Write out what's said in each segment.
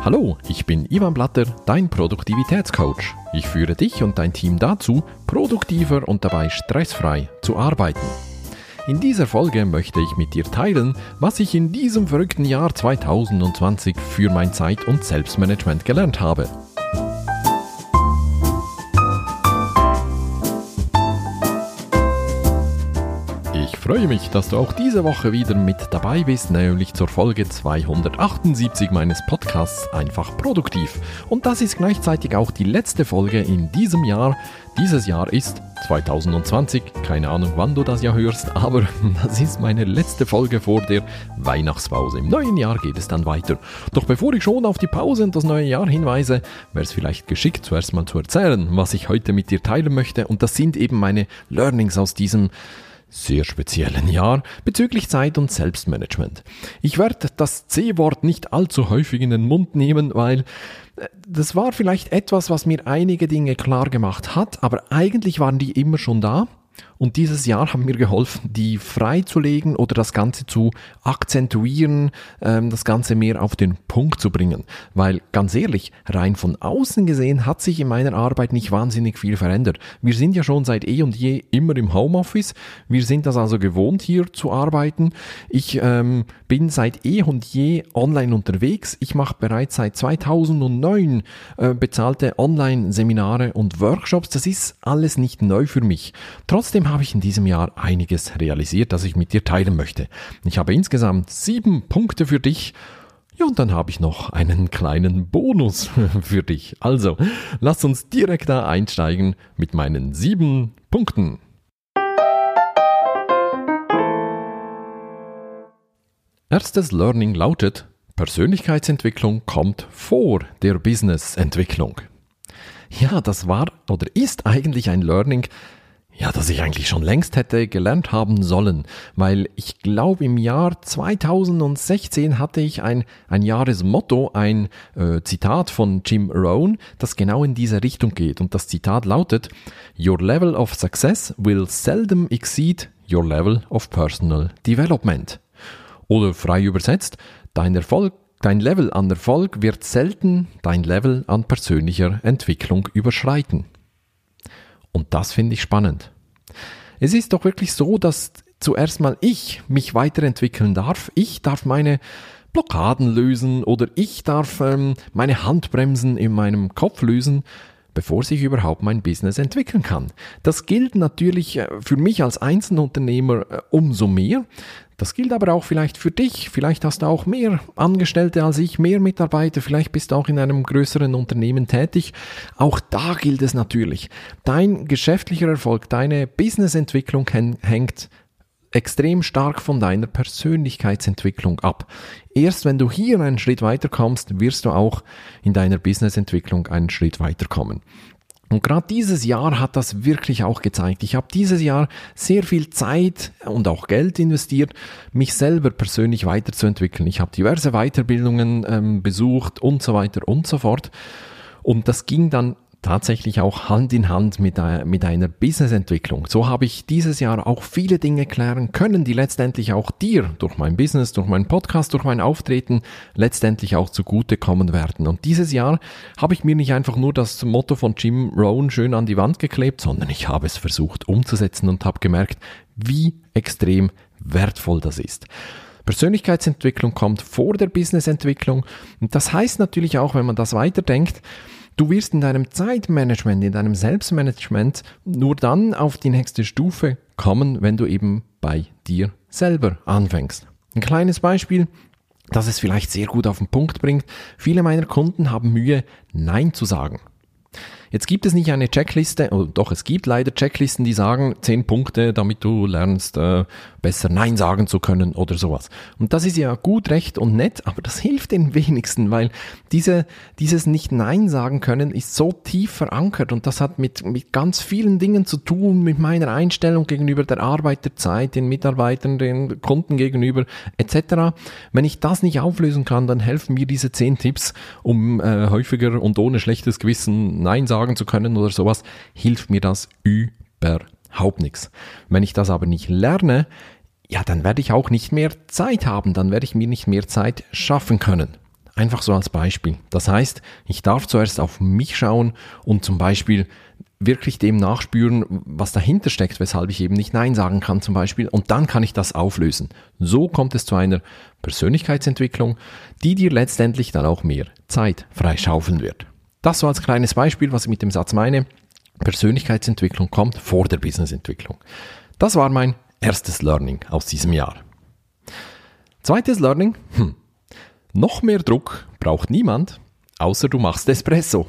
Hallo, ich bin Ivan Blatter, dein Produktivitätscoach. Ich führe dich und dein Team dazu, produktiver und dabei stressfrei zu arbeiten. In dieser Folge möchte ich mit dir teilen, was ich in diesem verrückten Jahr 2020 für mein Zeit- und Selbstmanagement gelernt habe. Ich freue mich, dass du auch diese Woche wieder mit dabei bist, nämlich zur Folge 278 meines Podcasts Einfach Produktiv. Und das ist gleichzeitig auch die letzte Folge in diesem Jahr. Dieses Jahr ist 2020, keine Ahnung wann du das ja hörst, aber das ist meine letzte Folge vor der Weihnachtspause. Im neuen Jahr geht es dann weiter. Doch bevor ich schon auf die Pause und das neue Jahr hinweise, wäre es vielleicht geschickt, zuerst mal zu erzählen, was ich heute mit dir teilen möchte. Und das sind eben meine Learnings aus diesem sehr speziellen Jahr bezüglich Zeit- und Selbstmanagement. Ich werde das C-Wort nicht allzu häufig in den Mund nehmen, weil das war vielleicht etwas, was mir einige Dinge klar gemacht hat, aber eigentlich waren die immer schon da. Und dieses Jahr haben mir geholfen, die freizulegen oder das Ganze zu akzentuieren, das Ganze mehr auf den Punkt zu bringen. Weil, ganz ehrlich, rein von außen gesehen hat sich in meiner Arbeit nicht wahnsinnig viel verändert. Wir sind ja schon seit eh und je immer im Homeoffice. Wir sind das also gewohnt, hier zu arbeiten. Ich bin seit eh und je online unterwegs. Ich mache bereits seit 2009 bezahlte Online-Seminare und Workshops. Das ist alles nicht neu für mich. Trotzdem habe ich in diesem Jahr einiges realisiert, das ich mit dir teilen möchte. Ich habe insgesamt 7 Punkte für dich. Ja, und dann habe ich noch einen kleinen Bonus für dich. Also, lass uns direkt da einsteigen mit meinen 7 Punkten. Erstes Learning lautet: Persönlichkeitsentwicklung kommt vor der Businessentwicklung. Ja, das war oder ist eigentlich ein Learning, ja, das ich eigentlich schon längst hätte gelernt haben sollen, weil ich glaube, im Jahr 2016 hatte ich ein Jahresmotto, ein Zitat von Jim Rohn, das genau in diese Richtung geht. Und das Zitat lautet: Your level of success will seldom exceed your level of personal development. Oder frei übersetzt, dein Level an Erfolg wird selten dein Level an persönlicher Entwicklung überschreiten. Und das finde ich spannend. Es ist doch wirklich so, dass zuerst mal ich mich weiterentwickeln darf. Ich darf meine Blockaden lösen oder ich darf meine Handbremsen in meinem Kopf lösen, bevor sich überhaupt mein Business entwickeln kann. Das gilt natürlich für mich als Einzelunternehmer umso mehr. Das gilt aber auch vielleicht für dich. Vielleicht hast du auch mehr Angestellte als ich, mehr Mitarbeiter. Vielleicht bist du auch in einem größeren Unternehmen tätig. Auch da gilt es natürlich. Dein geschäftlicher Erfolg, deine Businessentwicklung hängt extrem stark von deiner Persönlichkeitsentwicklung ab. Erst wenn du hier einen Schritt weiterkommst, wirst du auch in deiner Businessentwicklung einen Schritt weiterkommen. Und gerade dieses Jahr hat das wirklich auch gezeigt. Ich habe dieses Jahr sehr viel Zeit und auch Geld investiert, mich selber persönlich weiterzuentwickeln. Ich habe diverse Weiterbildungen besucht und so weiter und so fort. Und das ging dann tatsächlich auch Hand in Hand mit einer Businessentwicklung. So habe ich dieses Jahr auch viele Dinge klären können, die letztendlich auch dir durch mein Business, durch meinen Podcast, durch mein Auftreten letztendlich auch zugutekommen werden. Und dieses Jahr habe ich mir nicht einfach nur das Motto von Jim Rohn schön an die Wand geklebt, sondern ich habe es versucht umzusetzen und habe gemerkt, wie extrem wertvoll das ist. Persönlichkeitsentwicklung kommt vor der Businessentwicklung und das heißt natürlich auch, wenn man das weiterdenkt, du wirst in deinem Zeitmanagement, in deinem Selbstmanagement nur dann auf die nächste Stufe kommen, wenn du eben bei dir selber anfängst. Ein kleines Beispiel, das es vielleicht sehr gut auf den Punkt bringt. Viele meiner Kunden haben Mühe, Nein zu sagen. Jetzt gibt es nicht eine Checkliste, oder doch, es gibt leider Checklisten, die sagen 10 Punkte, damit du lernst, besser Nein sagen zu können oder sowas. Und das ist ja gut, recht und nett, aber das hilft den wenigsten, weil dieses nicht Nein sagen können ist so tief verankert und das hat mit ganz vielen Dingen zu tun, mit meiner Einstellung gegenüber der Arbeit, der Zeit, den Mitarbeitern, den Kunden gegenüber etc. Wenn ich das nicht auflösen kann, dann helfen mir diese 10 Tipps, um häufiger und ohne schlechtes Gewissen Nein sagen zu können oder sowas, hilft mir das überhaupt nichts. Wenn ich das aber nicht lerne, ja, dann werde ich auch nicht mehr Zeit haben, dann werde ich mir nicht mehr Zeit schaffen können. Einfach so als Beispiel. Das heißt, ich darf zuerst auf mich schauen und zum Beispiel wirklich dem nachspüren, was dahinter steckt, weshalb ich eben nicht Nein sagen kann zum Beispiel. Und dann kann ich das auflösen. So kommt es zu einer Persönlichkeitsentwicklung, die dir letztendlich dann auch mehr Zeit freischaufeln wird. Das so als kleines Beispiel, was ich mit dem Satz meine. Persönlichkeitsentwicklung kommt vor der Businessentwicklung. Das war mein erstes Learning aus diesem Jahr. Zweites Learning. Noch mehr Druck braucht niemand, außer du machst Espresso.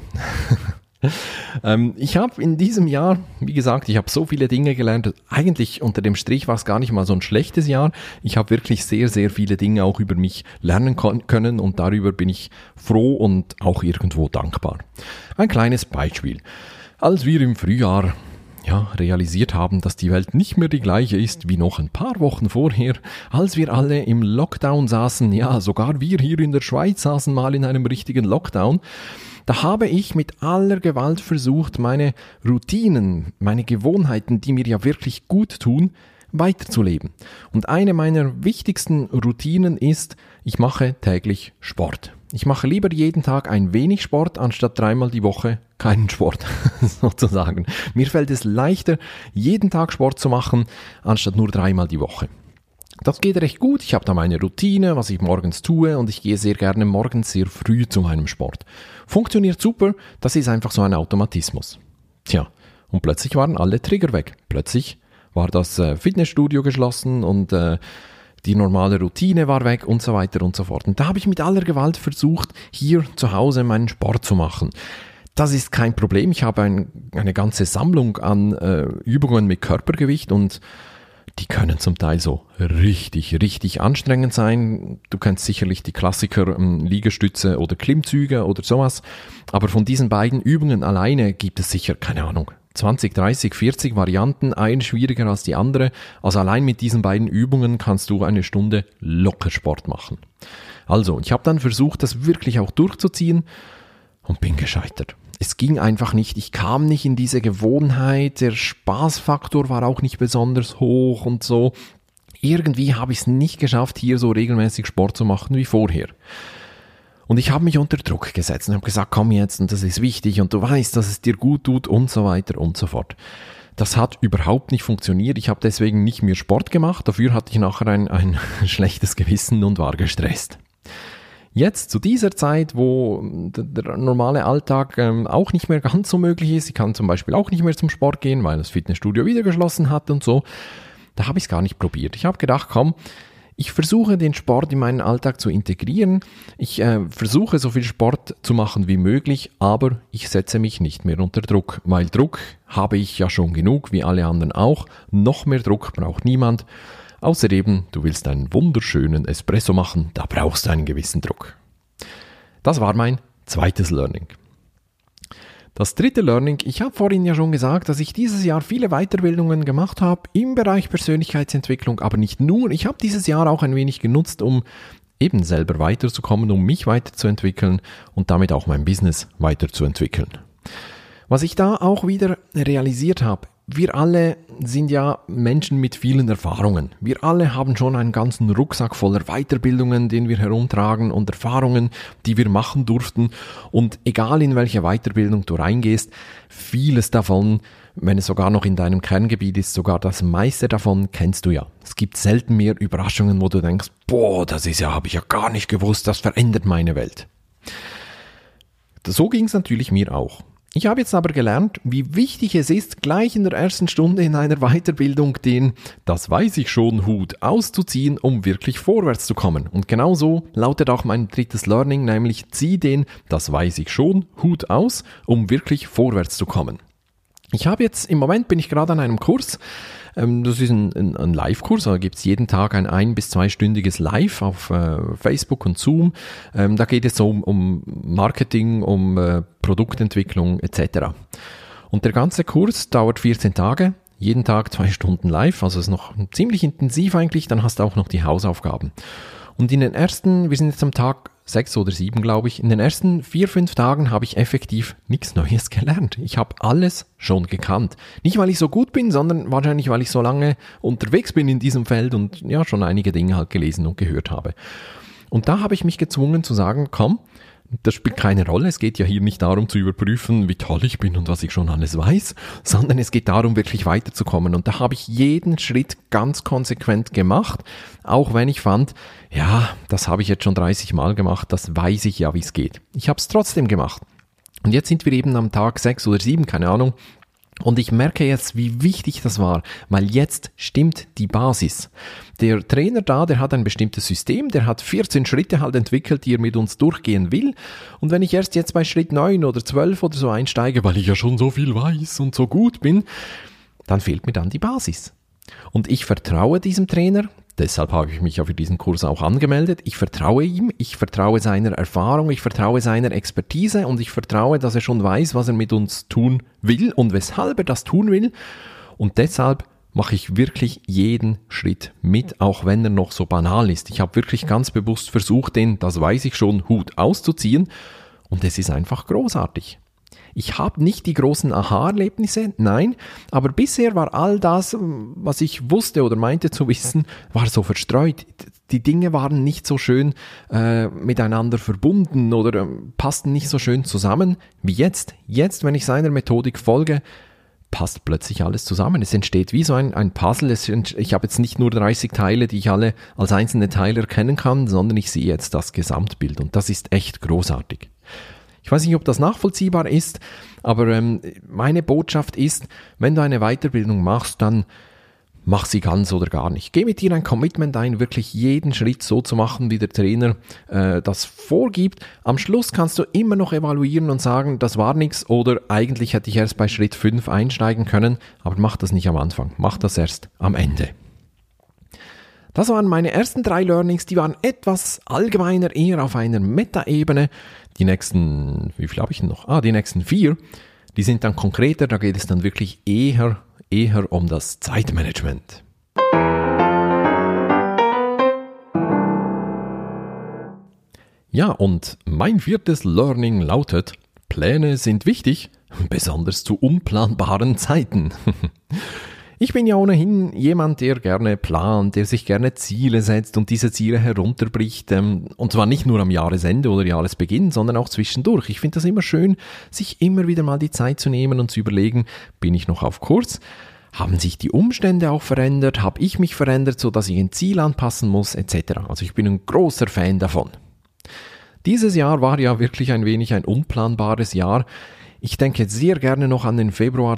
Ich habe in diesem Jahr, wie gesagt, ich habe so viele Dinge gelernt. Eigentlich unter dem Strich war es gar nicht mal so ein schlechtes Jahr. Ich habe wirklich sehr, sehr viele Dinge auch über mich lernen können und darüber bin ich froh und auch irgendwo dankbar. Ein kleines Beispiel. Als wir im Frühjahr realisiert haben, dass die Welt nicht mehr die gleiche ist wie noch ein paar Wochen vorher, als wir alle im Lockdown saßen, ja, sogar wir hier in der Schweiz saßen mal in einem richtigen Lockdown, da habe ich mit aller Gewalt versucht, meine Routinen, meine Gewohnheiten, die mir ja wirklich gut tun, weiterzuleben. Und eine meiner wichtigsten Routinen ist, ich mache täglich Sport. Ich mache lieber jeden Tag ein wenig Sport, anstatt 3-mal die Woche keinen Sport, sozusagen. Mir fällt es leichter, jeden Tag Sport zu machen, anstatt nur 3-mal die Woche. Das geht recht gut. Ich habe da meine Routine, was ich morgens tue und ich gehe sehr gerne morgens sehr früh zu meinem Sport. Funktioniert super, das ist einfach so ein Automatismus. Tja, und plötzlich waren alle Trigger weg. Plötzlich war das Fitnessstudio geschlossen und die normale Routine war weg und so weiter und so fort. Und da habe ich mit aller Gewalt versucht, hier zu Hause meinen Sport zu machen. Das ist kein Problem. Ich habe eine ganze Sammlung an Übungen mit Körpergewicht und die können zum Teil so richtig anstrengend sein. Du kennst sicherlich die Klassiker Liegestütze oder Klimmzüge oder sowas. Aber von diesen beiden Übungen alleine gibt es sicher, keine Ahnung, 20, 30, 40 Varianten, eine schwieriger als die andere. Also allein mit diesen beiden Übungen kannst du eine Stunde locker Sport machen. Also, ich habe dann versucht, das wirklich auch durchzuziehen und bin gescheitert. Es ging einfach nicht, ich kam nicht in diese Gewohnheit, der Spaßfaktor war auch nicht besonders hoch und so. Irgendwie habe ich es nicht geschafft, hier so regelmäßig Sport zu machen wie vorher. Und ich habe mich unter Druck gesetzt und habe gesagt, komm jetzt und das ist wichtig und du weißt, dass es dir gut tut und so weiter und so fort. Das hat überhaupt nicht funktioniert, ich habe deswegen nicht mehr Sport gemacht, dafür hatte ich nachher ein schlechtes Gewissen und war gestresst. Jetzt zu dieser Zeit, wo der normale Alltag auch nicht mehr ganz so möglich ist, ich kann zum Beispiel auch nicht mehr zum Sport gehen, weil das Fitnessstudio wieder geschlossen hat und so, da habe ich es gar nicht probiert. Ich habe gedacht, komm, ich versuche den Sport in meinen Alltag zu integrieren, ich versuche so viel Sport zu machen wie möglich, aber ich setze mich nicht mehr unter Druck, weil Druck habe ich ja schon genug, wie alle anderen auch, noch mehr Druck braucht niemand. Außerdem, du willst einen wunderschönen Espresso machen, da brauchst du einen gewissen Druck. Das war mein zweites Learning. Das dritte Learning, ich habe vorhin ja schon gesagt, dass ich dieses Jahr viele Weiterbildungen gemacht habe im Bereich Persönlichkeitsentwicklung, aber nicht nur. Ich habe dieses Jahr auch ein wenig genutzt, um eben selber weiterzukommen, um mich weiterzuentwickeln und damit auch mein Business weiterzuentwickeln. Was ich da auch wieder realisiert habe, wir alle sind ja Menschen mit vielen Erfahrungen. Wir alle haben schon einen ganzen Rucksack voller Weiterbildungen, den wir herumtragen und Erfahrungen, die wir machen durften. Und egal in welche Weiterbildung du reingehst, vieles davon, wenn es sogar noch in deinem Kerngebiet ist, sogar das meiste davon kennst du ja. Es gibt selten mehr Überraschungen, wo du denkst, boah, das ist ja, habe ich ja gar nicht gewusst, das verändert meine Welt. So ging es natürlich mir auch. Ich habe jetzt aber gelernt, wie wichtig es ist, gleich in der ersten Stunde in einer Weiterbildung den "Das weiß ich schon" Hut auszuziehen, um wirklich vorwärts zu kommen. Und genau so lautet auch mein drittes Learning, nämlich zieh den "Das weiß ich schon" Hut aus, um wirklich vorwärts zu kommen. Ich habe jetzt, im Moment bin ich gerade an einem Kurs, das ist ein Live-Kurs, da gibt es jeden Tag ein 1- bis 2-stündiges Live auf Facebook und Zoom. Da geht es so um Marketing, um Produktentwicklung etc. Und der ganze Kurs dauert 14 Tage, jeden Tag 2 Stunden live, also ist noch ziemlich intensiv eigentlich, dann hast du auch noch die Hausaufgaben. Und in den ersten, wir sind jetzt am Tag 6 oder 7, glaube ich, in den ersten 4-5 Tagen habe ich effektiv nichts Neues gelernt. Ich habe alles schon gekannt. Nicht, weil ich so gut bin, sondern wahrscheinlich, weil ich so lange unterwegs bin in diesem Feld und ja, schon einige Dinge halt gelesen und gehört habe. Und da habe ich mich gezwungen zu sagen, komm, das spielt keine Rolle. Es geht ja hier nicht darum zu überprüfen, wie toll ich bin und was ich schon alles weiß, sondern es geht darum, wirklich weiterzukommen. Und da habe ich jeden Schritt ganz konsequent gemacht, auch wenn ich fand, ja, das habe ich jetzt schon 30 Mal gemacht, das weiß ich ja, wie es geht. Ich habe es trotzdem gemacht. Und jetzt sind wir eben am Tag 6 oder 7, keine Ahnung. Und ich merke jetzt, wie wichtig das war, weil jetzt stimmt die Basis. Der Trainer da, der hat ein bestimmtes System, der hat 14 Schritte halt entwickelt, die er mit uns durchgehen will. Und wenn ich erst jetzt bei Schritt 9 oder 12 oder so einsteige, weil ich ja schon so viel weiß und so gut bin, dann fehlt mir dann die Basis. Und ich vertraue diesem Trainer, deshalb habe ich mich ja für diesen Kurs auch angemeldet. Ich vertraue ihm, ich vertraue seiner Erfahrung, ich vertraue seiner Expertise und ich vertraue, dass er schon weiß, was er mit uns tun will und weshalb er das tun will. Und deshalb mache ich wirklich jeden Schritt mit, auch wenn er noch so banal ist. Ich habe wirklich ganz bewusst versucht, den, das weiß ich schon, Hut auszuziehen und es ist einfach großartig. Ich habe nicht die großen Aha-Erlebnisse, nein, aber bisher war all das, was ich wusste oder meinte zu wissen, war so verstreut. Die Dinge waren nicht so schön miteinander verbunden oder passten nicht so schön zusammen wie jetzt. Jetzt, wenn ich seiner Methodik folge, passt plötzlich alles zusammen. Es entsteht wie so ein Puzzle. Ich habe jetzt nicht nur 30 Teile, die ich alle als einzelne Teile erkennen kann, sondern ich sehe jetzt das Gesamtbild und das ist echt großartig. Ich weiß nicht, ob das nachvollziehbar ist, aber meine Botschaft ist, wenn du eine Weiterbildung machst, dann mach sie ganz oder gar nicht. Geh mit dir ein Commitment ein, wirklich jeden Schritt so zu machen, wie der Trainer das vorgibt. Am Schluss kannst du immer noch evaluieren und sagen, das war nichts oder eigentlich hätte ich erst bei Schritt 5 einsteigen können, aber mach das nicht am Anfang, mach das erst am Ende. Das waren meine ersten 3 Learnings, die waren etwas allgemeiner, eher auf einer Meta-Ebene. Die nächsten, wie viel habe ich denn noch? Die nächsten 4, die sind dann konkreter, da geht es dann wirklich eher um das Zeitmanagement. Ja, und mein 4. Learning lautet, Pläne sind wichtig, besonders zu unplanbaren Zeiten. Ich bin ja ohnehin jemand, der gerne plant, der sich gerne Ziele setzt und diese Ziele herunterbricht. Und zwar nicht nur am Jahresende oder Jahresbeginn, sondern auch zwischendurch. Ich finde das immer schön, sich immer wieder mal die Zeit zu nehmen und zu überlegen, bin ich noch auf Kurs? Haben sich die Umstände auch verändert? Habe ich mich verändert, sodass ich ein Ziel anpassen muss, etc.? Also ich bin ein großer Fan davon. Dieses Jahr war ja wirklich ein wenig ein unplanbares Jahr. Ich denke sehr gerne noch an den Februar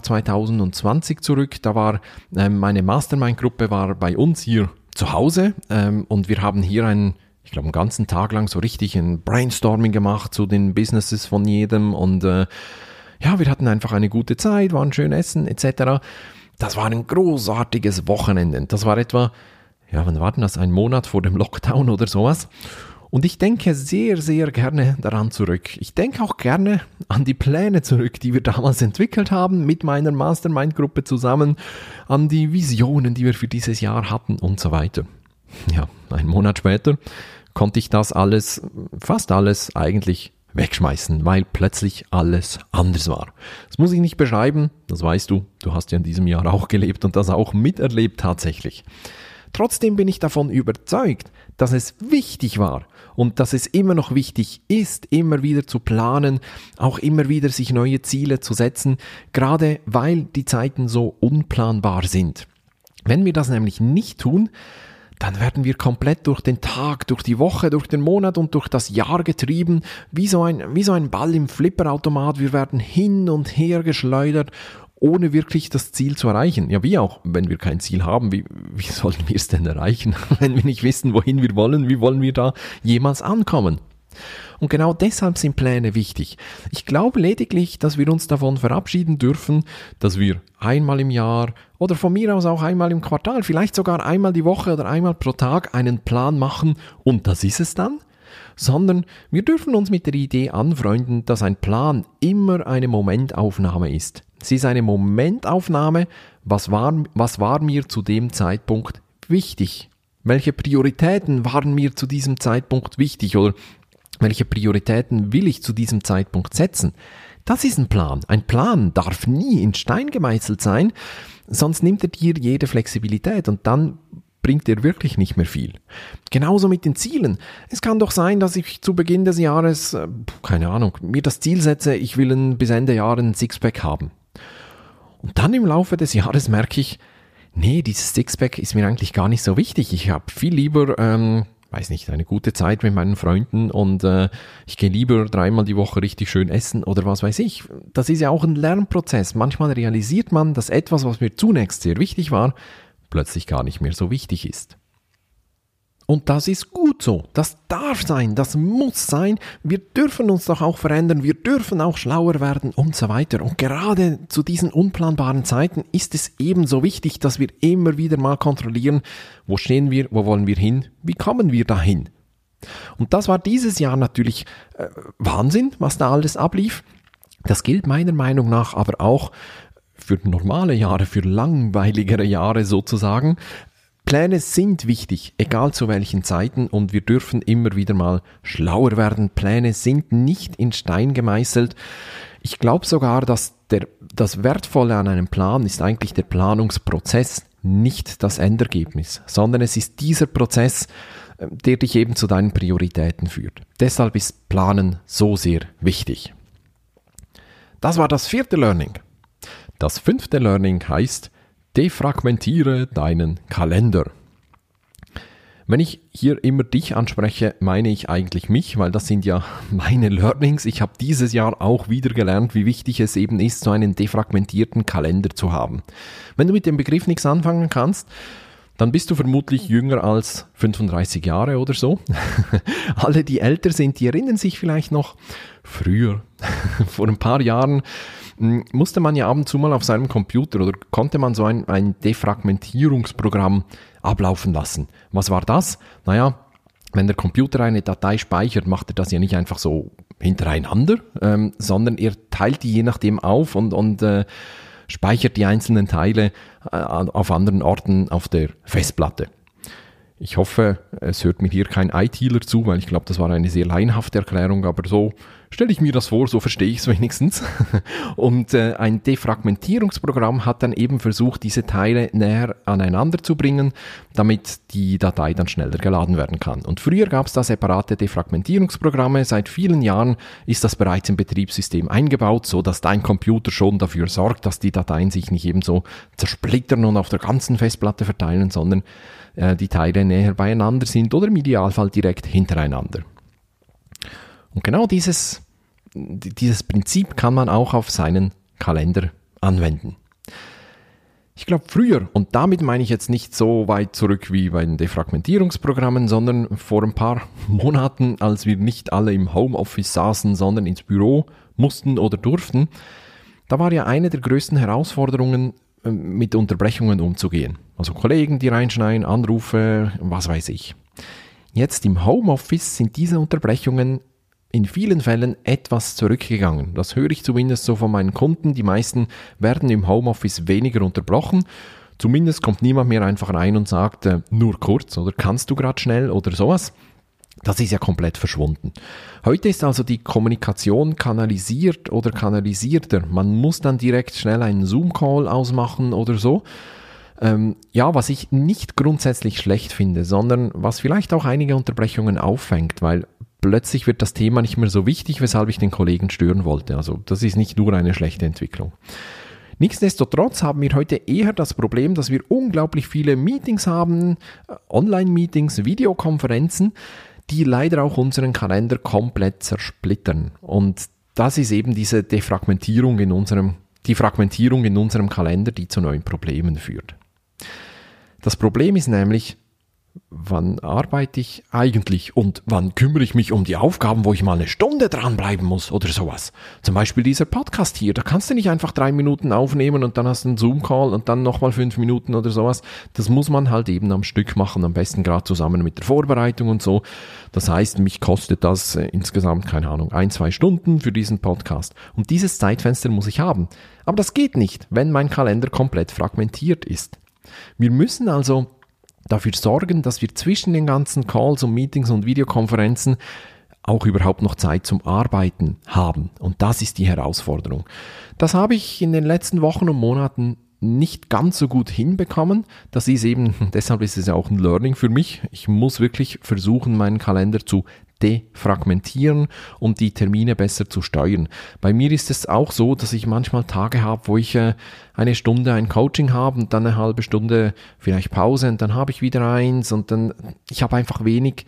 2020 zurück. Da war meine Mastermind-Gruppe war bei uns hier zu Hause und wir haben hier einen ganzen Tag lang so richtig ein Brainstorming gemacht zu den Businesses von jedem und wir hatten einfach eine gute Zeit, waren schön essen etc. Das war ein großartiges Wochenende. Das war etwa, wann war denn das? Ein Monat vor dem Lockdown oder sowas. Und ich denke sehr, sehr gerne daran zurück. Ich denke auch gerne an die Pläne zurück, die wir damals entwickelt haben, mit meiner Mastermind-Gruppe zusammen, an die Visionen, die wir für dieses Jahr hatten und so weiter. Ja, einen Monat später konnte ich das alles, fast alles eigentlich wegschmeißen, weil plötzlich alles anders war. Das muss ich nicht beschreiben, das weißt du, du hast ja in diesem Jahr auch gelebt und das auch miterlebt tatsächlich. Trotzdem bin ich davon überzeugt, dass es wichtig war und dass es immer noch wichtig ist, immer wieder zu planen, auch immer wieder sich neue Ziele zu setzen, gerade weil die Zeiten so unplanbar sind. Wenn wir das nämlich nicht tun, dann werden wir komplett durch den Tag, durch die Woche, durch den Monat und durch das Jahr getrieben, wie so ein Ball im Flipperautomat. Wir werden hin und her geschleudert, ohne wirklich das Ziel zu erreichen. Ja, wie auch, wenn wir kein Ziel haben, wie sollen wir es denn erreichen? Wenn wir nicht wissen, wohin wir wollen, wie wollen wir da jemals ankommen? Und genau deshalb sind Pläne wichtig. Ich glaube lediglich, dass wir uns davon verabschieden dürfen, dass wir einmal im Jahr oder von mir aus auch einmal im Quartal, vielleicht sogar einmal die Woche oder einmal pro Tag einen Plan machen und das ist es dann. Sondern wir dürfen uns mit der Idee anfreunden, dass ein Plan immer eine Momentaufnahme ist. Es ist eine Momentaufnahme, was war mir zu dem Zeitpunkt wichtig? Welche Prioritäten waren mir zu diesem Zeitpunkt wichtig oder welche Prioritäten will ich zu diesem Zeitpunkt setzen? Das ist ein Plan. Ein Plan darf nie in Stein gemeißelt sein, sonst nimmt er dir jede Flexibilität und dann bringt dir wirklich nicht mehr viel. Genauso mit den Zielen. Es kann doch sein, dass ich zu Beginn des Jahres, mir das Ziel setze, ich will bis Ende Jahr ein Sixpack haben. Und dann im Laufe des Jahres merke ich, nee, dieses Sixpack ist mir eigentlich gar nicht so wichtig. Ich habe viel lieber, eine gute Zeit mit meinen Freunden und ich gehe lieber 3-mal die Woche richtig schön essen oder was weiß ich. Das ist ja auch ein Lernprozess. Manchmal realisiert man, dass etwas, was mir zunächst sehr wichtig war, plötzlich gar nicht mehr so wichtig ist. Und das ist gut so, das darf sein, das muss sein, wir dürfen uns doch auch verändern, wir dürfen auch schlauer werden und so weiter. Und gerade zu diesen unplanbaren Zeiten ist es ebenso wichtig, dass wir immer wieder mal kontrollieren, wo stehen wir, wo wollen wir hin, wie kommen wir dahin. Und das war dieses Jahr natürlich Wahnsinn, was da alles ablief. Das gilt meiner Meinung nach aber auch für normale Jahre, für langweiligere Jahre sozusagen. Pläne sind wichtig, egal zu welchen Zeiten, und wir dürfen immer wieder mal schlauer werden. Pläne sind nicht in Stein gemeißelt. Ich glaube sogar, dass das Wertvolle an einem Plan ist eigentlich der Planungsprozess, nicht das Endergebnis, sondern es ist dieser Prozess, der dich eben zu deinen Prioritäten führt. Deshalb ist Planen so sehr wichtig. Das war das 4. Learning. Das 5. Learning heißt: Defragmentiere deinen Kalender. Wenn ich hier immer dich anspreche, meine ich eigentlich mich, weil das sind ja meine Learnings. Ich habe dieses Jahr auch wieder gelernt, wie wichtig es eben ist, so einen defragmentierten Kalender zu haben. Wenn du mit dem Begriff nichts anfangen kannst, dann bist du vermutlich jünger als 35 Jahre oder so. Alle, die älter sind, die erinnern sich vielleicht noch früher, vor ein paar Jahren, musste man ja ab und zu mal auf seinem Computer oder konnte man so ein Defragmentierungsprogramm ablaufen lassen. Was war das? Naja, wenn der Computer eine Datei speichert, macht er das ja nicht einfach so hintereinander, sondern er teilt die je nachdem auf und speichert die einzelnen Teile auf anderen Orten auf der Festplatte. Ich hoffe, es hört mir hier kein ITler zu, weil ich glaube, das war eine sehr laienhafte Erklärung, aber so stelle ich mir das vor, so verstehe ich es wenigstens. Und ein Defragmentierungsprogramm hat dann eben versucht, diese Teile näher aneinander zu bringen, damit die Datei dann schneller geladen werden kann. Und früher gab es da separate Defragmentierungsprogramme. Seit vielen Jahren ist das bereits im Betriebssystem eingebaut, so dass dein Computer schon dafür sorgt, dass die Dateien sich nicht eben so zersplittern und auf der ganzen Festplatte verteilen, sondern die Teile näher beieinander sind oder im Idealfall direkt hintereinander. Und genau dieses Prinzip kann man auch auf seinen Kalender anwenden. Ich glaube früher, und damit meine ich jetzt nicht so weit zurück wie bei den Defragmentierungsprogrammen, sondern vor ein paar Monaten, als wir nicht alle im Homeoffice saßen, sondern ins Büro mussten oder durften, da war ja eine der größten Herausforderungen, mit Unterbrechungen umzugehen. Also Kollegen, die reinschneien, Anrufe, was weiß ich. Jetzt im Homeoffice sind diese Unterbrechungen in vielen Fällen etwas zurückgegangen. Das höre ich zumindest so von meinen Kunden. Die meisten werden im Homeoffice weniger unterbrochen. Zumindest kommt niemand mehr einfach rein und sagt, nur kurz oder kannst du gerade schnell oder sowas. Das ist ja komplett verschwunden. Heute ist also die Kommunikation kanalisiert oder kanalisierter. Man muss dann direkt schnell einen Zoom-Call ausmachen oder so. Was ich nicht grundsätzlich schlecht finde, sondern was vielleicht auch einige Unterbrechungen auffängt, weil plötzlich wird das Thema nicht mehr so wichtig, weshalb ich den Kollegen stören wollte. Also das ist nicht nur eine schlechte Entwicklung. Nichtsdestotrotz haben wir heute eher das Problem, dass wir unglaublich viele Meetings haben, Online-Meetings, Videokonferenzen, die leider auch unseren Kalender komplett zersplittern. Und das ist eben diese Fragmentierung in unserem Kalender, die zu neuen Problemen führt. Das Problem ist nämlich, wann arbeite ich eigentlich und wann kümmere ich mich um die Aufgaben, wo ich mal eine Stunde dranbleiben muss oder sowas. Zum Beispiel dieser Podcast hier, da kannst du nicht einfach 3 Minuten aufnehmen und dann hast du einen Zoom-Call und dann nochmal 5 Minuten oder sowas. Das muss man halt eben am Stück machen, am besten gerade zusammen mit der Vorbereitung und so. Das heißt, mich kostet das insgesamt, 1-2 Stunden für diesen Podcast. Und dieses Zeitfenster muss ich haben. Aber das geht nicht, wenn mein Kalender komplett fragmentiert ist. Wir müssen also dafür sorgen, dass wir zwischen den ganzen Calls und Meetings und Videokonferenzen auch überhaupt noch Zeit zum Arbeiten haben. Und das ist die Herausforderung. Das habe ich in den letzten Wochen und Monaten nicht ganz so gut hinbekommen. Das ist eben, deshalb ist es ja auch ein Learning für mich. Ich muss wirklich versuchen, meinen Kalender zu defragmentieren und die Termine besser zu steuern. Bei mir ist es auch so, dass ich manchmal Tage habe, wo ich eine Stunde ein Coaching habe und dann eine halbe Stunde vielleicht Pause und dann habe ich wieder eins und dann, ich habe einfach wenig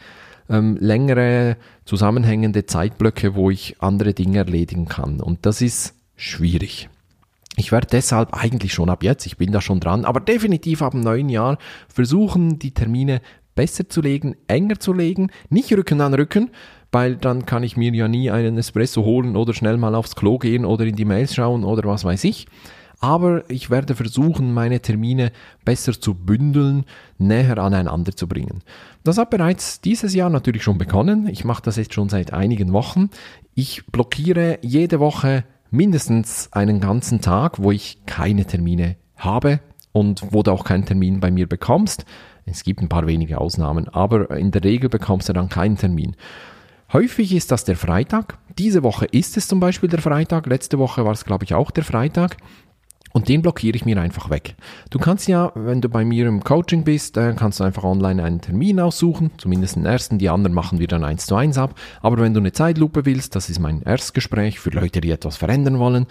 längere zusammenhängende Zeitblöcke, wo ich andere Dinge erledigen kann und das ist schwierig. Ich werde deshalb eigentlich schon ab jetzt, ich bin da schon dran, aber definitiv ab dem neuen Jahr versuchen, die Termine besser zu legen, enger zu legen, nicht Rücken an Rücken, weil dann kann ich mir ja nie einen Espresso holen oder schnell mal aufs Klo gehen oder in die Mails schauen oder was weiß ich. Aber ich werde versuchen, meine Termine besser zu bündeln, näher aneinander zu bringen. Das hat bereits dieses Jahr natürlich schon begonnen. Ich mache das jetzt schon seit einigen Wochen. Ich blockiere jede Woche mindestens einen ganzen Tag, wo ich keine Termine habe und wo du auch keinen Termin bei mir bekommst. Es gibt ein paar wenige Ausnahmen, aber in der Regel bekommst du dann keinen Termin. Häufig ist das der Freitag. Diese Woche ist es zum Beispiel der Freitag. Letzte Woche war es, glaube ich, auch der Freitag. Und den blockiere ich mir einfach weg. Du kannst ja, wenn du bei mir im Coaching bist, kannst du einfach online einen Termin aussuchen, zumindest den ersten, die anderen machen wir dann 1:1 ab. Aber wenn du eine Zeitlupe willst, das ist mein Erstgespräch für Leute, die etwas verändern wollen,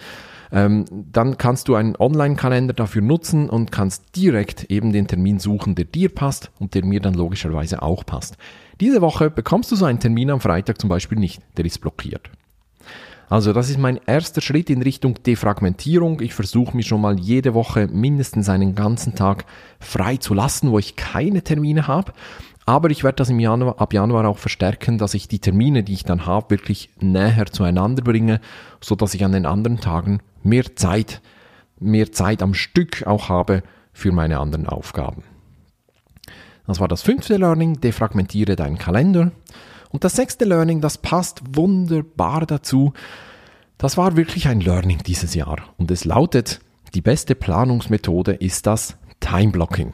dann kannst du einen Online-Kalender dafür nutzen und kannst direkt eben den Termin suchen, der dir passt und der mir dann logischerweise auch passt. Diese Woche bekommst du so einen Termin am Freitag zum Beispiel nicht, der ist blockiert. Also das ist mein erster Schritt in Richtung Defragmentierung. Ich versuche mir schon mal jede Woche mindestens einen ganzen Tag frei zu lassen, wo ich keine Termine habe. Aber ich werde das ab Januar auch verstärken, dass ich die Termine, die ich dann habe, wirklich näher zueinander bringe, sodass ich an den anderen Tagen mehr Zeit am Stück auch habe für meine anderen Aufgaben. Das war das 5. Learning, defragmentiere deinen Kalender. Und das 6. Learning, das passt wunderbar dazu. Das war wirklich ein Learning dieses Jahr. Und es lautet, die beste Planungsmethode ist das Time Blocking.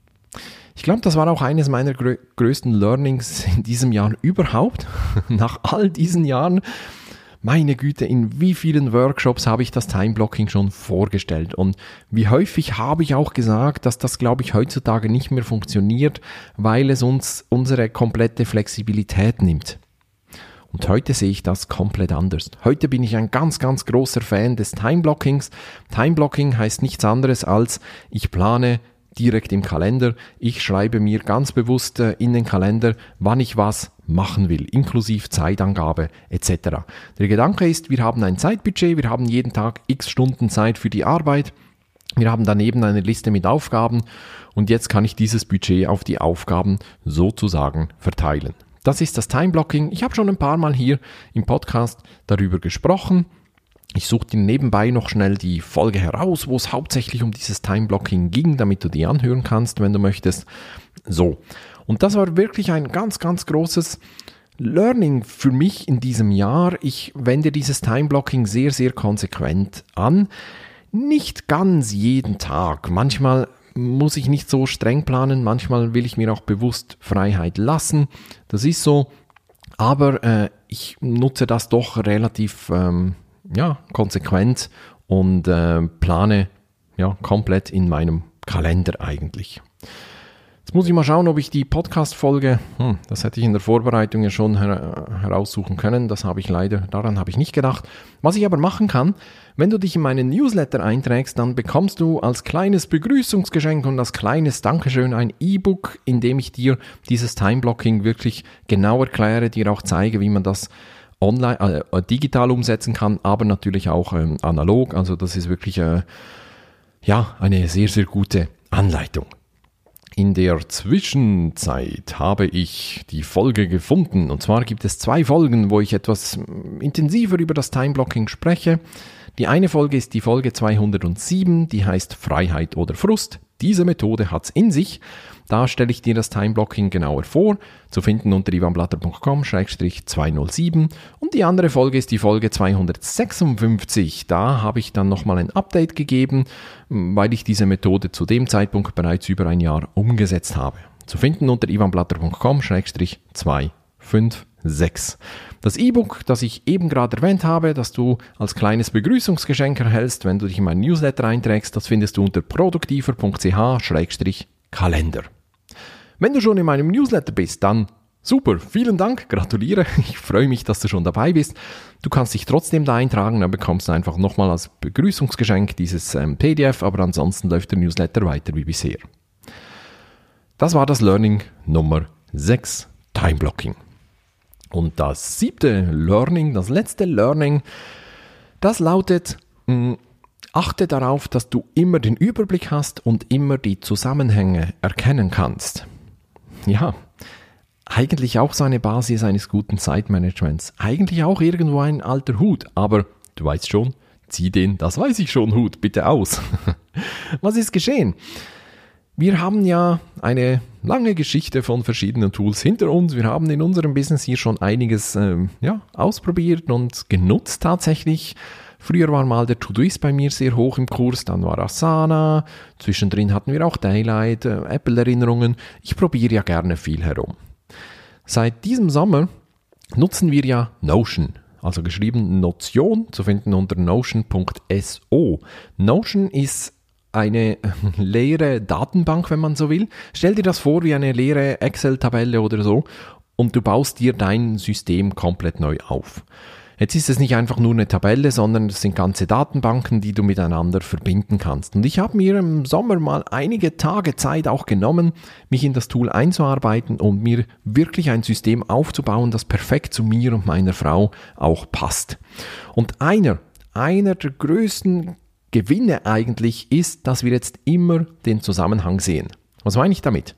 Ich glaube, das war auch eines meiner größten Learnings in diesem Jahr überhaupt. Nach all diesen Jahren, meine Güte, in wie vielen Workshops habe ich das Time Blocking schon vorgestellt und wie häufig habe ich auch gesagt, dass das, glaube ich, heutzutage nicht mehr funktioniert, weil es uns unsere komplette Flexibilität nimmt. Und heute sehe ich das komplett anders. Heute bin ich ein ganz, ganz großer Fan des Time Blockings. Time Blocking heißt nichts anderes als, ich plane direkt im Kalender. Ich schreibe mir ganz bewusst in den Kalender, wann ich was machen will, inklusive Zeitangabe etc. Der Gedanke ist, wir haben ein Zeitbudget, wir haben jeden Tag x Stunden Zeit für die Arbeit, wir haben daneben eine Liste mit Aufgaben und jetzt kann ich dieses Budget auf die Aufgaben sozusagen verteilen. Das ist das Time Blocking. Ich habe schon ein paar Mal hier im Podcast darüber gesprochen. Ich suche dir nebenbei noch schnell die Folge heraus, wo es hauptsächlich um dieses Time-Blocking ging, damit du die anhören kannst, wenn du möchtest. So, und das war wirklich ein ganz, ganz großes Learning für mich in diesem Jahr. Ich wende dieses Time-Blocking sehr, sehr konsequent an. Nicht ganz jeden Tag. Manchmal muss ich nicht so streng planen, manchmal will ich mir auch bewusst Freiheit lassen. Das ist so, aber ich nutze das doch relativ konsequent und plane komplett in meinem Kalender eigentlich. Jetzt muss ich mal schauen, ob ich die Podcast-Folge, das hätte ich in der Vorbereitung ja schon heraussuchen können, daran habe ich nicht gedacht. Was ich aber machen kann, wenn du dich in meinen Newsletter einträgst, dann bekommst du als kleines Begrüßungsgeschenk und als kleines Dankeschön ein E-Book, in dem ich dir dieses Time-Blocking wirklich genau erkläre, dir auch zeige, wie man das online, digital umsetzen kann, aber natürlich auch analog. Also das ist wirklich eine sehr, sehr gute Anleitung. In der Zwischenzeit habe ich die Folge gefunden. Und zwar gibt es 2 Folgen, wo ich etwas intensiver über das Time-Blocking spreche. Die eine Folge ist die Folge 207, die heißt Freiheit oder Frust. Diese Methode hat's in sich. Da stelle ich dir das Time-Blocking genauer vor, zu finden unter ivanblatter.com/207. Und die andere Folge ist die Folge 256. Da habe ich dann nochmal ein Update gegeben, weil ich diese Methode zu dem Zeitpunkt bereits über ein Jahr umgesetzt habe. Zu finden unter ivanblatter.com/257. 6. Das E-Book, das ich eben gerade erwähnt habe, das du als kleines Begrüßungsgeschenk erhältst, wenn du dich in meinen Newsletter einträgst, das findest du unter produktiver.ch/Kalender. Wenn du schon in meinem Newsletter bist, dann super, vielen Dank, gratuliere, ich freue mich, dass du schon dabei bist. Du kannst dich trotzdem da eintragen, dann bekommst du einfach nochmal als Begrüßungsgeschenk dieses PDF, aber ansonsten läuft der Newsletter weiter wie bisher. Das war das Learning Nummer 6, Time Blocking. Und das 7. Learning, das letzte Learning, das lautet, achte darauf, dass du immer den Überblick hast und immer die Zusammenhänge erkennen kannst. Ja, eigentlich auch so eine Basis eines guten Zeitmanagements. Eigentlich auch irgendwo ein alter Hut, aber du weißt schon, zieh den, das weiß ich schon, Hut bitte aus. Was ist geschehen? Wir haben ja eine lange Geschichte von verschiedenen Tools hinter uns. Wir haben in unserem Business hier schon einiges ausprobiert und genutzt tatsächlich. Früher war mal der Todoist bei mir sehr hoch im Kurs, dann war Asana, zwischendrin hatten wir auch Daylight, Apple-Erinnerungen. Ich probiere ja gerne viel herum. Seit diesem Sommer nutzen wir ja Notion, also geschrieben Notion, zu finden unter notion.so. Notion ist eine leere Datenbank, wenn man so will. Stell dir das vor wie eine leere Excel-Tabelle oder so und du baust dir dein System komplett neu auf. Jetzt ist es nicht einfach nur eine Tabelle, sondern es sind ganze Datenbanken, die du miteinander verbinden kannst. Und ich habe mir im Sommer mal einige Tage Zeit auch genommen, mich in das Tool einzuarbeiten und mir wirklich ein System aufzubauen, das perfekt zu mir und meiner Frau auch passt. Und einer der größten Gewinne eigentlich ist, dass wir jetzt immer den Zusammenhang sehen. Was meine ich damit?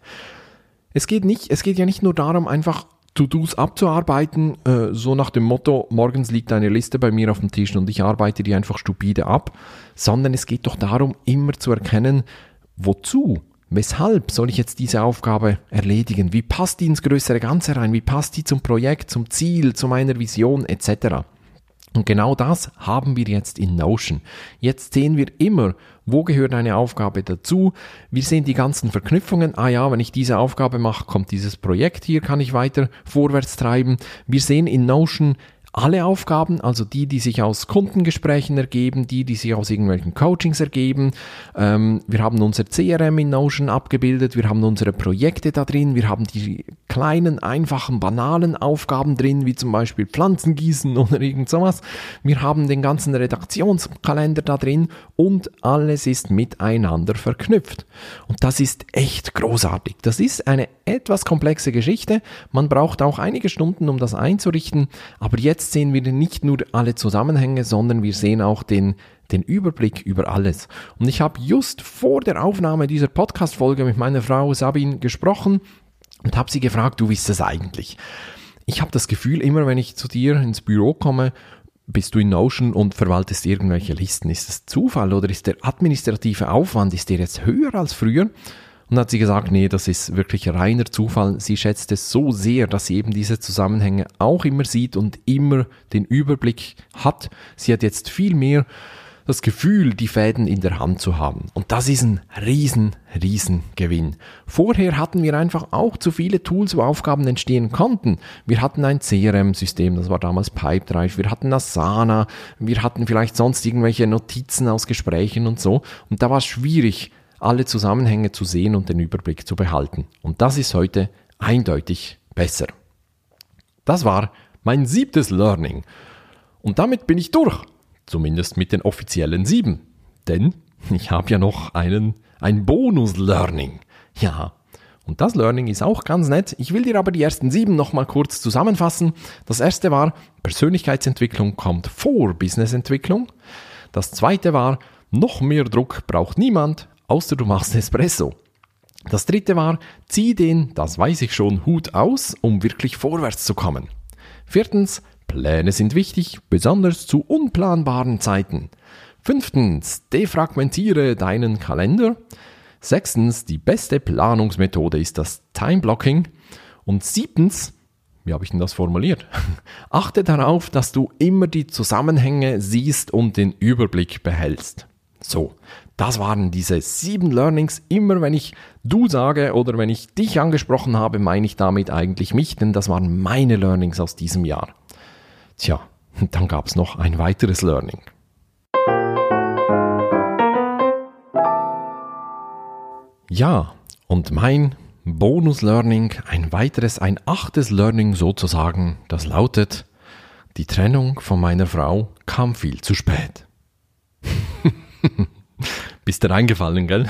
Es geht ja nicht nur darum, einfach To-Dos abzuarbeiten, so nach dem Motto, morgens liegt eine Liste bei mir auf dem Tisch und ich arbeite die einfach stupide ab, sondern es geht doch darum, immer zu erkennen, wozu, weshalb soll ich jetzt diese Aufgabe erledigen, wie passt die ins größere Ganze rein, wie passt die zum Projekt, zum Ziel, zu meiner Vision etc. Und genau das haben wir jetzt in Notion. Jetzt sehen wir immer, wo gehört eine Aufgabe dazu. Wir sehen die ganzen Verknüpfungen. Ah ja, wenn ich diese Aufgabe mache, kommt dieses Projekt hier, kann ich weiter vorwärts treiben. Wir sehen in Notion alle Aufgaben, also die sich aus Kundengesprächen ergeben, die sich aus irgendwelchen Coachings ergeben. Wir haben unser CRM in Notion abgebildet, wir haben unsere Projekte da drin, wir haben die kleinen, einfachen, banalen Aufgaben drin, wie zum Beispiel Pflanzen gießen oder irgend sowas. Wir haben den ganzen Redaktionskalender da drin und alles ist miteinander verknüpft. Und das ist echt großartig. Das ist eine etwas komplexe Geschichte. Man braucht auch einige Stunden, um das einzurichten, aber jetzt sehen wir nicht nur alle Zusammenhänge, sondern wir sehen auch den Überblick über alles. Und ich habe just vor der Aufnahme dieser Podcast-Folge mit meiner Frau Sabine gesprochen und habe sie gefragt, du, wie ist das eigentlich? Ich habe das Gefühl, immer wenn ich zu dir ins Büro komme, bist du in Notion und verwaltest irgendwelche Listen. Ist das Zufall oder ist der administrative Aufwand, ist der jetzt höher als früher? Und dann hat sie gesagt, nee, das ist wirklich reiner Zufall. Sie schätzt es so sehr, dass sie eben diese Zusammenhänge auch immer sieht und immer den Überblick hat. Sie hat jetzt viel mehr das Gefühl, die Fäden in der Hand zu haben. Und das ist ein riesen Gewinn. Vorher hatten wir einfach auch zu viele Tools, wo Aufgaben entstehen konnten. Wir hatten ein CRM-System, das war damals Pipedrive, wir hatten Asana, wir hatten vielleicht sonst irgendwelche Notizen aus Gesprächen und so. Und da war es schwierig, alle Zusammenhänge zu sehen und den Überblick zu behalten. Und das ist heute eindeutig besser. Das war mein 7. Learning. Und damit bin ich durch. Zumindest mit den offiziellen 7. Denn ich habe ja noch ein Bonus-Learning. Ja, und das Learning ist auch ganz nett. Ich will dir aber die ersten 7 nochmal kurz zusammenfassen. Das erste war, Persönlichkeitsentwicklung kommt vor Businessentwicklung. Das zweite war, noch mehr Druck braucht niemand, außer du machst Espresso. Das dritte war, zieh den, das weiß ich schon, Hut aus, um wirklich vorwärts zu kommen. 4. Pläne sind wichtig, besonders zu unplanbaren Zeiten. 5. Defragmentiere deinen Kalender. 6. Die beste Planungsmethode ist das Time Blocking. Und 7. Wie habe ich denn das formuliert? Achte darauf, dass du immer die Zusammenhänge siehst und den Überblick behältst. So, Das waren diese 7 Learnings. Immer wenn ich du sage oder wenn ich dich angesprochen habe, meine ich damit eigentlich mich, denn das waren meine Learnings aus diesem Jahr. Tja, dann gab es noch ein weiteres Learning. Ja, und mein Bonus-Learning, ein 8. Learning sozusagen, das lautet: Die Trennung von meiner Frau kam viel zu spät. Bist dir eingefallen, gell?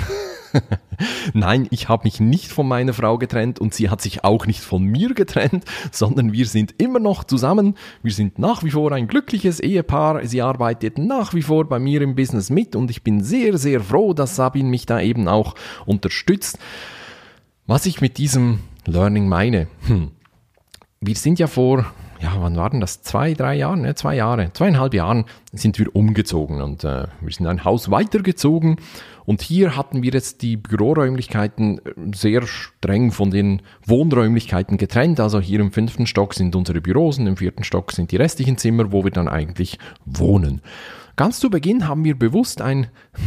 Nein, ich habe mich nicht von meiner Frau getrennt und sie hat sich auch nicht von mir getrennt, sondern wir sind immer noch zusammen. Wir sind nach wie vor ein glückliches Ehepaar. Sie arbeitet nach wie vor bei mir im Business mit und ich bin sehr, sehr froh, dass Sabine mich da eben auch unterstützt. Was ich mit diesem Learning meine, wir sind ja wann waren das? 2-3 Jahren? 2,5 Jahren sind wir umgezogen und wir sind ein Haus weitergezogen und hier hatten wir jetzt die Büroräumlichkeiten sehr streng von den Wohnräumlichkeiten getrennt. Also hier im 5. Stock sind unsere Büros und im 4. Stock sind die restlichen Zimmer, wo wir dann eigentlich wohnen. Ganz zu Beginn haben wir bewusst eine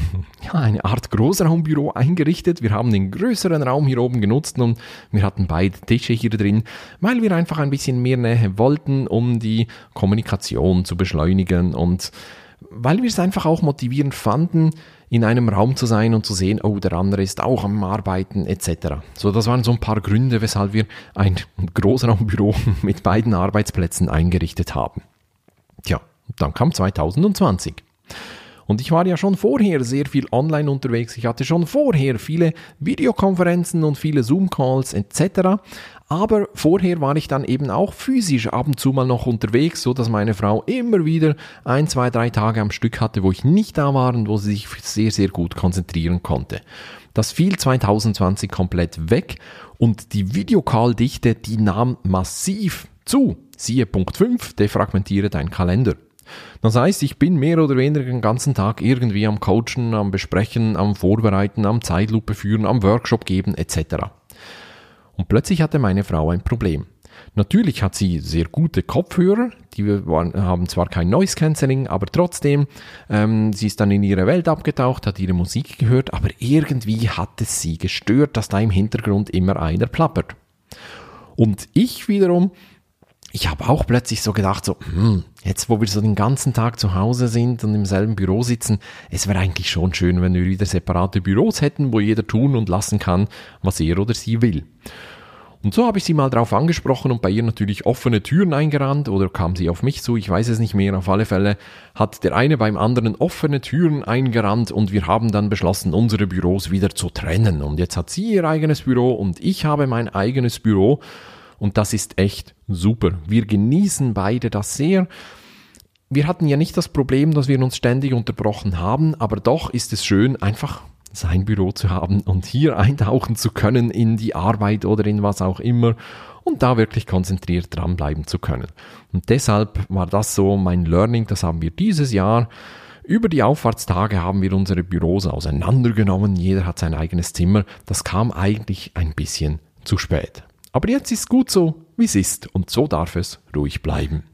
Art Großraumbüro eingerichtet. Wir haben den größeren Raum hier oben genutzt und wir hatten beide Tische hier drin, weil wir einfach ein bisschen mehr Nähe wollten, um die Kommunikation zu beschleunigen und weil wir es einfach auch motivierend fanden, in einem Raum zu sein und zu sehen, oh, der andere ist auch am Arbeiten etc. So, das waren so ein paar Gründe, weshalb wir ein Großraumbüro mit beiden Arbeitsplätzen eingerichtet haben. Tja. Dann kam 2020. Und ich war ja schon vorher sehr viel online unterwegs. Ich hatte schon vorher viele Videokonferenzen und viele Zoom-Calls etc. Aber vorher war ich dann eben auch physisch ab und zu mal noch unterwegs, so dass meine Frau immer wieder 1, 2, 3 Tage am Stück hatte, wo ich nicht da war und wo sie sich sehr, sehr gut konzentrieren konnte. Das fiel 2020 komplett weg und die Videocall-Dichte, die nahm massiv zu. Siehe Punkt 5, defragmentiere deinen Kalender. Das heißt, ich bin mehr oder weniger den ganzen Tag irgendwie am Coachen, am Besprechen, am Vorbereiten, am Zeitlupe führen, am Workshop geben etc. Und plötzlich hatte meine Frau ein Problem. Natürlich hat sie sehr gute Kopfhörer, haben zwar kein Noise Cancelling, aber trotzdem, sie ist dann in ihre Welt abgetaucht, hat ihre Musik gehört, aber irgendwie hat es sie gestört, dass da im Hintergrund immer einer plappert. Und ich wiederum, ich habe auch plötzlich so gedacht, jetzt wo wir so den ganzen Tag zu Hause sind und im selben Büro sitzen, es wäre eigentlich schon schön, wenn wir wieder separate Büros hätten, wo jeder tun und lassen kann, was er oder sie will. Und so habe ich sie mal drauf angesprochen und bei ihr natürlich offene Türen eingerannt oder kam sie auf mich zu, ich weiß es nicht mehr. Auf alle Fälle hat der eine beim anderen offene Türen eingerannt und wir haben dann beschlossen, unsere Büros wieder zu trennen. Und jetzt hat sie ihr eigenes Büro und ich habe mein eigenes Büro. Und das ist echt super. Wir genießen beide das sehr. Wir hatten ja nicht das Problem, dass wir uns ständig unterbrochen haben, aber doch ist es schön, einfach sein Büro zu haben und hier eintauchen zu können in die Arbeit oder in was auch immer und da wirklich konzentriert dranbleiben zu können. Und deshalb war das so mein Learning, das haben wir dieses Jahr. Über die Auffahrtstage haben wir unsere Büros auseinandergenommen, jeder hat sein eigenes Zimmer. Das kam eigentlich ein bisschen zu spät. Aber jetzt ist es gut so, wie es ist und so darf es ruhig bleiben.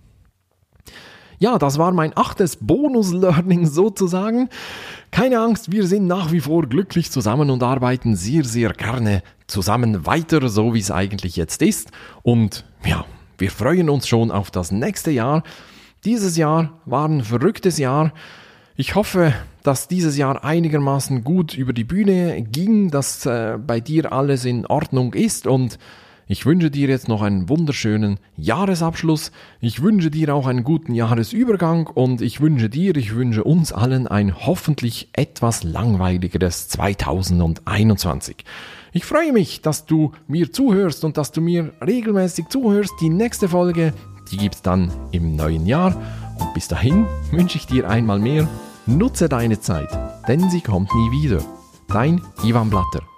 Ja, das war mein 8. Bonus-Learning sozusagen. Keine Angst, wir sind nach wie vor glücklich zusammen und arbeiten sehr, sehr gerne zusammen weiter, so wie es eigentlich jetzt ist. Und ja, wir freuen uns schon auf das nächste Jahr. Dieses Jahr war ein verrücktes Jahr. Ich hoffe, dass dieses Jahr einigermaßen gut über die Bühne ging, dass bei dir alles in Ordnung ist und ich wünsche dir jetzt noch einen wunderschönen Jahresabschluss. Ich wünsche dir auch einen guten Jahresübergang und ich wünsche uns allen ein hoffentlich etwas langweiligeres 2021. Ich freue mich, dass du mir zuhörst und dass du mir regelmäßig zuhörst. Die nächste Folge, die gibt's dann im neuen Jahr. Und bis dahin wünsche ich dir einmal mehr, nutze deine Zeit, denn sie kommt nie wieder. Dein Ivan Blatter.